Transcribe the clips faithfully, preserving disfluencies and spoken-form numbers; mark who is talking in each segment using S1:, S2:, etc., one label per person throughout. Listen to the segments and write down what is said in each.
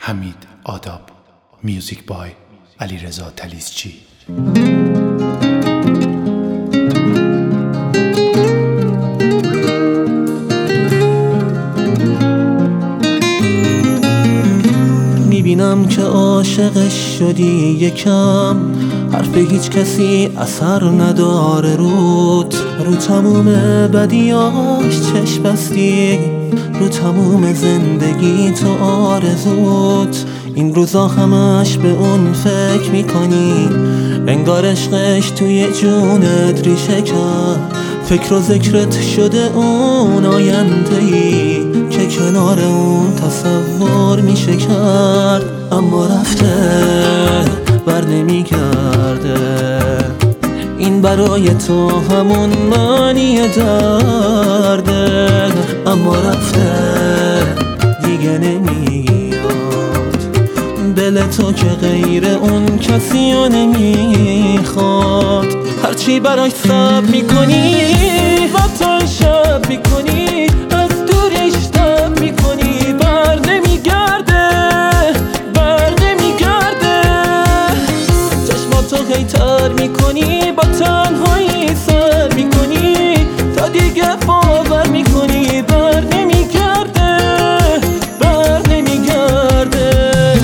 S1: حمید آداب. میوزیک بای علیرضا تلیسچی.
S2: میبینم که عاشقش شدی یکم، حرف هیچ کسی اثر نداره روت. رو تموم بدیاش چشم بستی، رو تموم زندگی تو آرزوت. این روزا همش به اون فکر میکنی، انگار عشقش توی جونت ریشه کرد. فکر و ذکرت شده اون آینده‌ای که کنار اون تصور میشه کرد. اما رفته بر نمیگرده، این برای تو همون معنی درده. اما رفته دیگه نمیاد، دل تو که غیر اون کسی رو نمیخواد. هرچی براش صبر میکنی و تا شب میکنی، از دورش تب میکنی، بر نمیگرده بر نمیگرده. چشماتو خیتر میکنی، با تنهایی سر میکنی، تا دیگه باور میکنی بر نمیگرده بر نمیگرده.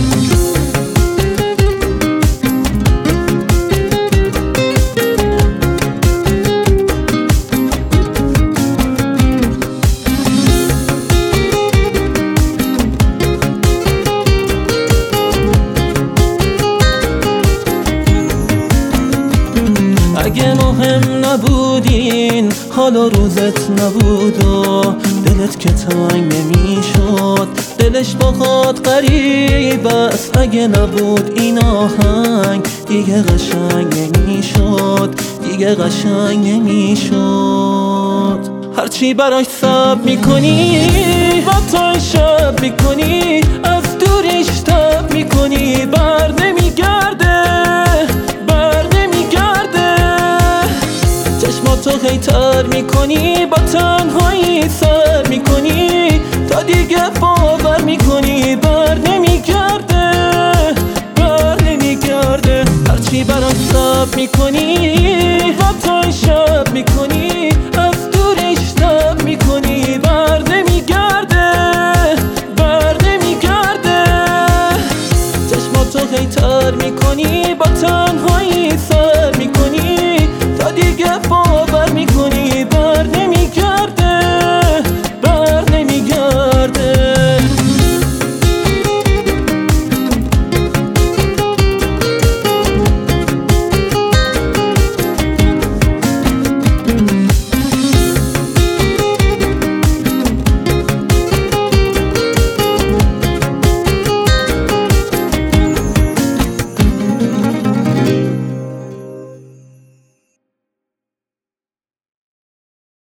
S2: اگه مهم نبودین حالا روزت نبود و دلت که تنگ نمیشد، دلش باهات غریب است. اگه نبود این آهنگ دیگه قشنگ نمیشد، دیگه قشنگ نمیشد. هرچی براش صبر میکنی و تا شب میکنی، از دورش تب میکنی، بر نمیگرده بر نمیگرده. چشماتو خیتر میکنی، با تنهایی سر میکنی، تا دیگه باور میکنی بر نمیگرده بر نمیگرده. هرچی براش صبر میکنی و تا شب میکنی،